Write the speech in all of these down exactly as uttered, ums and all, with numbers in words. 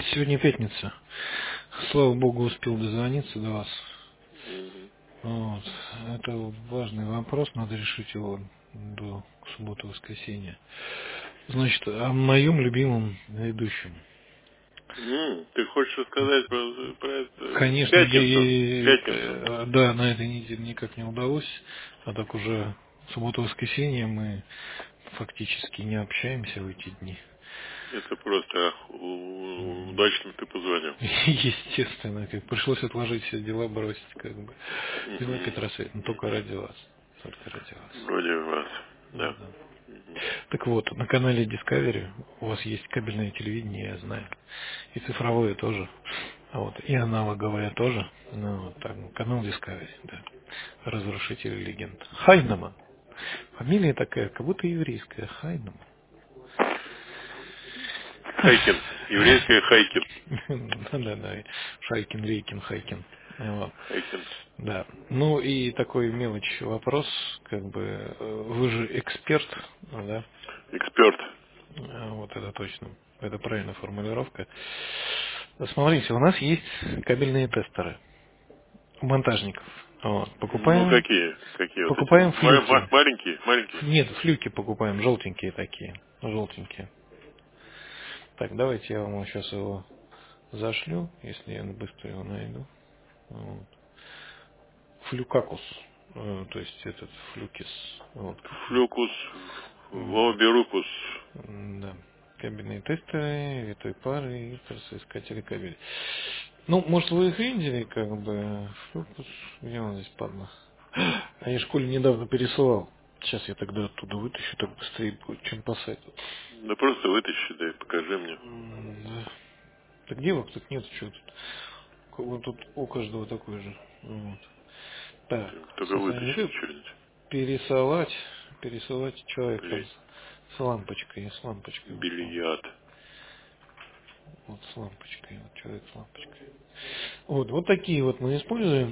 Сегодня пятница. Слава Богу, успел дозвониться до вас. Мгм. Вот. Это важный вопрос, надо решить его до субботы-воскресенья. Значит, о моем любимом ведущем. М, Ты хочешь рассказать про, про это в Конечно, пятницу? В и, пятницу. э, да, на этой неделе никак не удалось, а так уже субботу-воскресенье мы фактически не общаемся в эти дни. Это просто у- удачно ты позвонил. Естественно, как пришлось отложить все дела, бросить, как бы. Дела Мгм. Петросвет, но только ради вас. Только ради вас. Вроде вас. Да. Да. Мгм. Так вот, на канале Discovery у вас есть кабельное телевидение, я знаю. И цифровое тоже. А вот, и аналоговое тоже. Ну, вот так, ну, канал Discovery, да. Разрушитель легенд. Хайнеман. Фамилия такая, как будто еврейская. Хайнеман. Хайкин. Еврейская Хайкин. Да-да-да. Шайкин, Лейкин, Хайкин. Вот. Хайкин. Да. Ну и такой мелочь вопрос, как бы, э, вы же эксперт, ну да? Эксперт. А, вот это точно. Это правильная формулировка. Смотрите, у нас есть кабельные тестеры у монтажников. Вот. Ну, Покупаем, какие? Какие вот эти? покупаем Ма- ма- флюки. Маленькие? Маленькие? Нет, флюки покупаем, желтенькие такие. Желтенькие. Так, давайте я вам сейчас его зашлю, если я быстро его найду. Вот. Флюкакус. э, То есть этот флюкис. Вот какой. Флюкус. М, Воберукус. Да. Кабельные тестеры, витой пары и трасоискатели кабелей. Ну, может, вы их видели, как бы. Фокус, где он здесь, падла? А я школе недавно пересылал. Сейчас я тогда оттуда вытащу, так быстрее будет, чем по сайту. Да просто вытащи, да и покажи мне. М, Да. Так девок тут нет, что тут? Ку- Тут у каждого такой же. Вот. Так, Ты только сохранить. вытащи И что-нибудь. пересылать, пересылать человек там Блять. с, с лампочкой, с лампочкой. Вот, вон. Бильярд. Вот с лампочкой, вот человек с лампочкой. Вот, вот такие вот мы используем.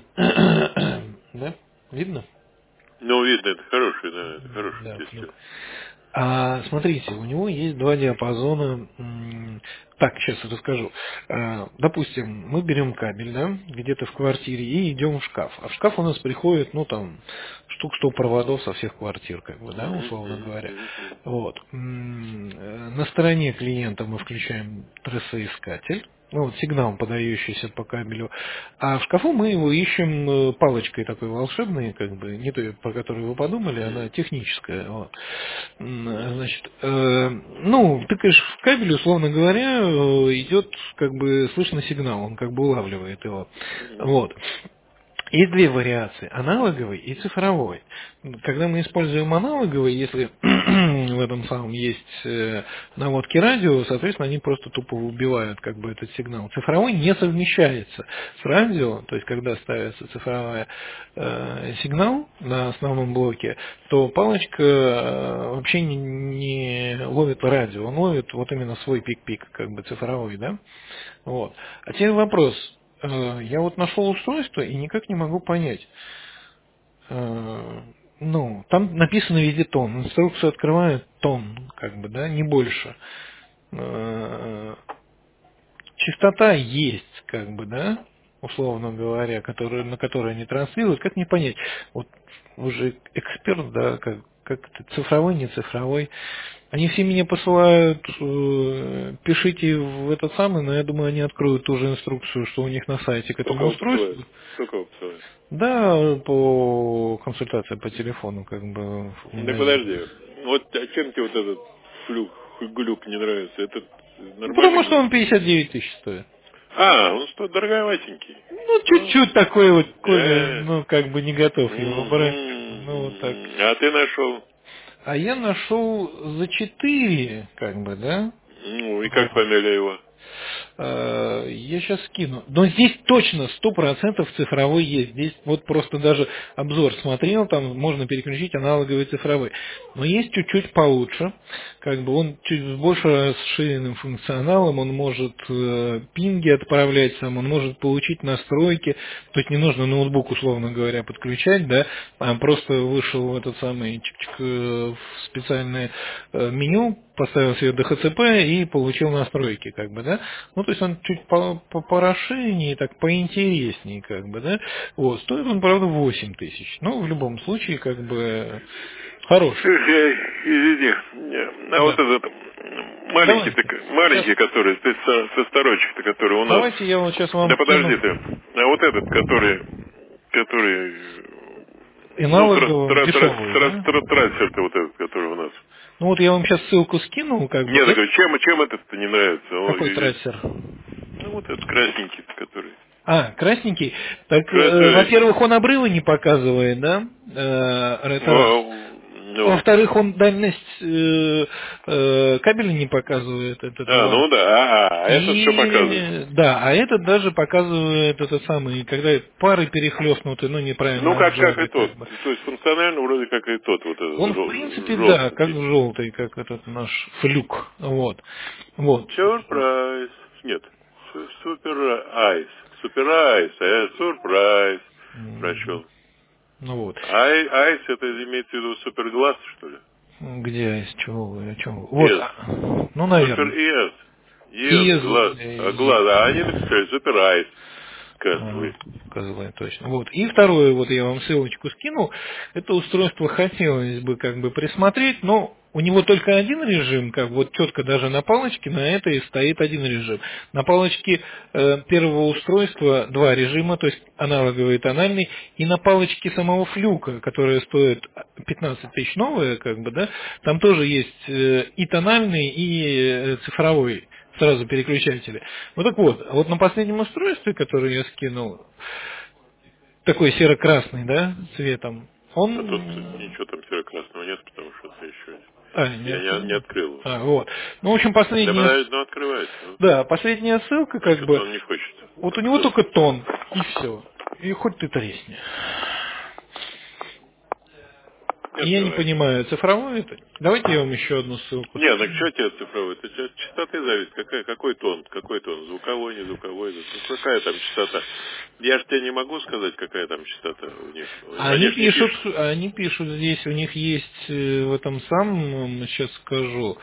Да? Видно? Ну, видно, это хороший, да, это хороший Да, тестер. флюк. А, смотрите, у него есть два диапазона. М, Так, сейчас расскажу. А, Допустим, мы берем кабель, да, где-то в квартире и идем в шкаф. А в шкаф у нас приходит, ну там, штук сто проводов со всех квартир, как бы, да, Мгм, условно мгм, говоря. мгм, мгм. Вот. М, э, На стороне клиента мы включаем трасоискатель. Ну, вот сигнал, подающийся по кабелю. А в шкафу мы его ищем э, палочкой такой волшебной, как бы, не той, по которой вы подумали, она Мгм, техническая. Вот. М, мгм. Значит, э, ну, тыкаешь в кабель, условно говоря, э, идет, как бы, слышно сигнал, он как бы улавливает его. Мгм. Вот. Есть две вариации, аналоговый и цифровой. Когда мы используем аналоговый, если в этом самом есть э, наводки радио, соответственно, они просто тупо убивают как бы этот сигнал. Цифровой не совмещается с радио, то есть когда ставится цифровой э, сигнал на основном блоке, то палочка э, вообще не, не ловит радио, он ловит вот именно свой пик-пик, как бы цифровой, да? Вот. А теперь вопрос. Э, Я вот нашел устройство и никак не могу понять. Э, Ну, там написано везде тон. Инструкцию открываю тон, как бы, да, не больше. Э, Частота есть, как бы, да, условно говоря, которую, на которую они транслируют. Как не понять? Вот вы же эксперт, да, как, как это, цифровой, не цифровой. Они все меня посылают, э, пишите в этот самый, но я думаю, они откроют ту же инструкцию, что у них на сайте к Кто этому кого посылает? устройству. Кто кого посылает? Да, по консультации по телефону, как бы в Да магазине. подожди. Вот а чем тебе вот этот флюк, глюк не нравится? Этот Ну, нормальный потому что глюк? он пятьдесят девять тысяч стоит. А, он что, дороговатенький. Ну, Ну, чуть-чуть такой вот, Коля, э, ну, как бы не готов его брать. Ну, вот так. мгм. А ты нашел? А я нашел за четыре, как бы, да? Ну, и как Вот. фамилия его? Э, Я сейчас скину. Но здесь точно сто процентов цифровой есть. Здесь вот просто даже обзор смотрел, там можно переключить аналоговый цифровой. Но есть чуть-чуть получше. Как бы он чуть с больше расширенным функционалом, он может э, пинги отправлять сам, он может получить настройки. То есть не нужно ноутбук, условно говоря, подключать, да, а просто вышел в этот самый чик-чик, э, в специальное э, меню, поставил себе ДХЦП и получил настройки, как бы, да. Ну, то есть он чуть по, по, порасширеннее, так поинтереснее, как бы, да. Вот, стоит он, правда, восемь тысяч. Ну, в любом случае, как бы, хороший. Слушай, извини, а Да. вот этот маленький, Давайте. маленький, Сейчас, который, ты со, со сторочек-то, который у нас. давайте я вот сейчас вам Да подожди кину ты. А вот этот, который, который, ну, тра- аналоговым тра- тра- дешевый, тра- да. тра- трансфер-то вот этот, который у нас. Ну, вот я вам сейчас ссылку скинул, как бы, Нет, я да. говорю, чем, чем этот-то не нравится? Он Какой здесь, трассер? ну, вот этот красненький, который. А, красненький. Так, э, Красавец. во-первых, он обрывы не показывает, да? Э, это раз. Вау. Ну. Во-вторых, он дальность э, э, кабеля не показывает, это А, два. ну да, а, а, а этот что показывает? И да, а этот даже показывает этот самый, когда пары перехлестнуты, ну, Ну, неправильно как, как и отжаты, тот. как бы. То есть функционально вроде как и тот, вот Он, этот в принципе, жел- да, как желтый. желтый, как этот наш флюк. Вот. Вот. Сюрприз. Нет. Су- Супер айс. Супер айс, а я сюрприз М, прочел. Ну вот. Ай, айс, это имеется в виду суперглаз, что ли? Где, из чего вы, о чем вы? Вот, Yes. а, ну, Супер наверное. ес. Ес, И глаз. А глаз. А они написали супер айс. Козлы. козлы, точно. Вот. И второе, вот я вам ссылочку скинул, это устройство хотелось бы как бы присмотреть, но у него только один режим, как вот четко даже на палочке, на этой стоит один режим. На палочке э, первого устройства два режима, то есть аналоговый и тональный, и на палочке самого флюка, которая стоит пятнадцать тысяч новая, как бы, да, там тоже есть э, и тональный, и э, цифровой. Сразу переключатели. Вот так вот, а вот на последнем устройстве, которое я скинул, такой серо-красный, да, цветом, А тут он... ничего там серо-красного нет, потому что это еще... А, Я нет. не, не открыл его. А, вот. Ну, в общем, Да, последняя... подожди, ну открывается. Ну. Да, последняя ссылка, А как что-то бы, он не хочет. вот у него Открылся. только тон, и все. И хоть ты тресни. Не И я не открывается. понимаю, цифровой это? Давайте я вам еще одну ссылку Не, так скину. что тебе цифровой? Это от частоты зависит. Какая, какой тон? Какой тон? Звуковой, не звуковой? Ну, какая там частота? Я же тебе не могу сказать, какая там частота у них. Они Они же не пишут, пишут. они пишут здесь, у них есть э, в этом самом, сейчас скажу,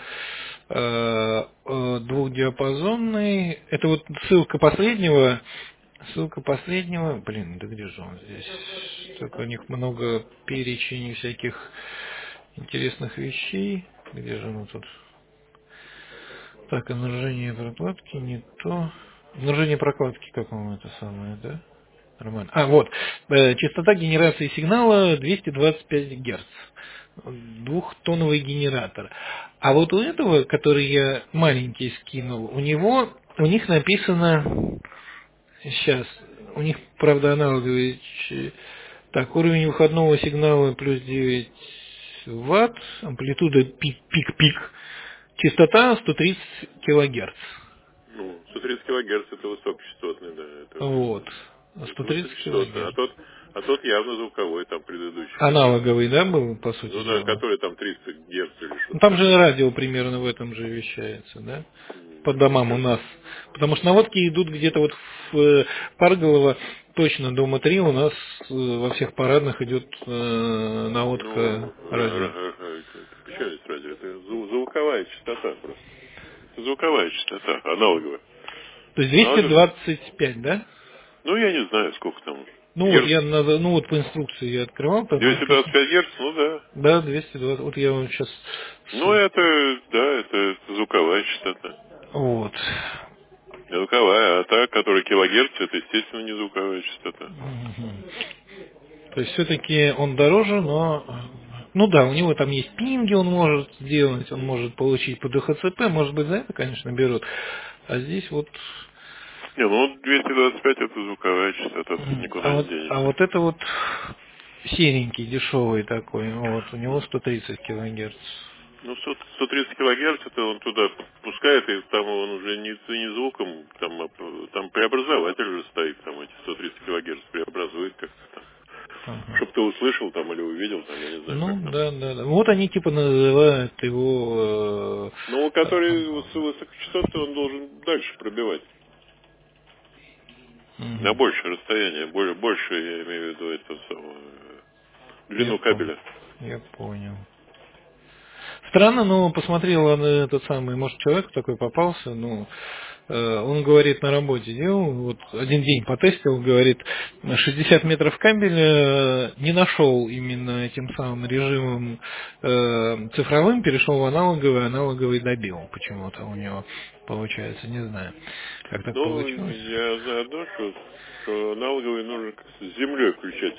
э, э, двухдиапазонный, это вот ссылка последнего, ссылка последнего, блин, да где же он здесь? Только у них много перечень всяких интересных вещей. Где же оно тут? Так, обнаружение прокладки не то. Обнаружение прокладки, как вам это самое, да? Нормально. А, вот. Э, частота генерации сигнала двести двадцать пять герц. Двухтоновый генератор. А вот у этого, который я маленький скинул, у него, у них написано, сейчас, у них, правда, аналоговый, ч- так, уровень выходного сигнала плюс девять ватт, амплитуда пик-пик-пик, частота сто тридцать килогерц. Ну, сто тридцать килогерц это высокочастотный, да. Это, Вот, это сто тридцать высокочастотный. А килогерц. тот, а тот явно звуковой, там предыдущий, который... Аналоговый, да, был, по сути Ну да, дела? который там тридцать герц или Ну, что-то там же такое. радио примерно в этом же вещается, да? По М, домам у Ничего. нас. Потому что наводки идут где-то вот в э, Парголово, точно дома три у нас э, во всех парадных идет э, наводка Ну, ра- радио. ра- ра- это почему здесь радио? Это зву- звуковая частота просто. Это звуковая частота, аналоговая. То есть Аналоговая. двести двадцать пять, да? Ну, я не знаю, сколько там. Ну вот Герц. я на- ну вот по инструкции я открывал, там двести двадцать написано. пять герц, ну да. Да, двести двадцать. Вот я вам сейчас. Ну, это, да, это звуковая частота. Вот. Звуковая, а та, которая килогерц, это, естественно, не звуковая частота. Мгм. То есть все-таки он дороже, но ну да, у него там есть пинги, он может сделать, он может получить по ДХЦП, может быть, за это, конечно, берут. А здесь вот, Не, ну, двести двадцать пять это звуковая частота, тут а никуда не вот, а денешься. вот это вот серенький, дешевый такой, вот, у него сто тридцать килогерц. Ну, сто сто тридцать килогерц, это он туда пускает, и там он уже не, не звуком, там, а, там преобразователь уже стоит, там эти сто тридцать килогерц преобразует как-то там. Ага. Чтоб ты услышал там или увидел, там, я не знаю, Ну, как там. да, да, да. Вот они типа называют его... Ну, э, который с высокочастотный, он должен дальше пробивать. На мгм. большее расстояние, более, больше, я имею в виду, это самое, Я длину понял. кабеля. Я понял. Странно, но посмотрел он этот самый, может, человек такой попался, ну, э, он говорит, на работе делал, вот один день потестил, говорит, шестьдесят метров кабеля не нашел именно этим самым режимом э, цифровым, перешел в аналоговый, аналоговый добил почему-то у него, получается, не знаю, как так Ну, получилось. я знаю одно, что, что аналоговый нужно с землей включать.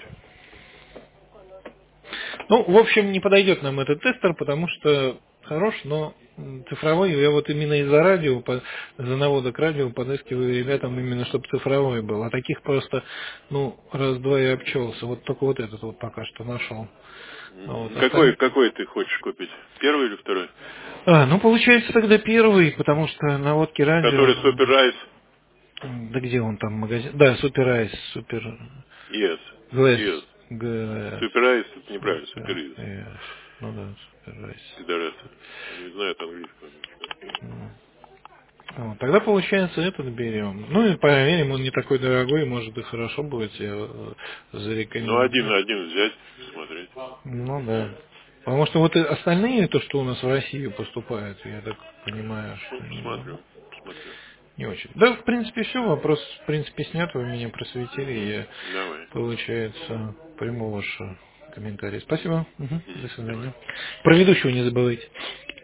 Ну, в общем, не подойдет нам этот тестер, потому что хорош, но цифровой, я вот именно из-за радио, по, за наводок радио подыскиваю ребятам именно, чтобы цифровой был. А таких просто, ну, раз-два и обчелся. Вот только вот этот вот пока что нашел. А вот Какой, остальные... какой ты хочешь купить? Первый или второй? А, ну, получается тогда первый, потому что наводки радио... Который Super Rise? Да где он там, магазин? Да, Супер Айс, Супер... Yes. Глэс... Yes. Глэс... Super Rise это неправильно, Super Супер... Is. Yes. Ну да, Супер Айс. Пидорасы. Не знают английского. Вот, тогда получается этот берем. Ну и проверим, он не такой дорогой, может и хорошо будет, я э, Ну, один зарекомендую. на один взять, смотреть. Ну да. Потому что вот и остальные, то, что у нас в Россию поступают, я так понимаю, Ну, что не, посмотрю, посмотрю. не очень. Да, в принципе, все, вопрос, в принципе, снят, вы меня просветили, я, Давай. получается, приму ваш комментарий. Спасибо. Мгм. До Мгм, давай. свидания. Про ведущего не забывайте.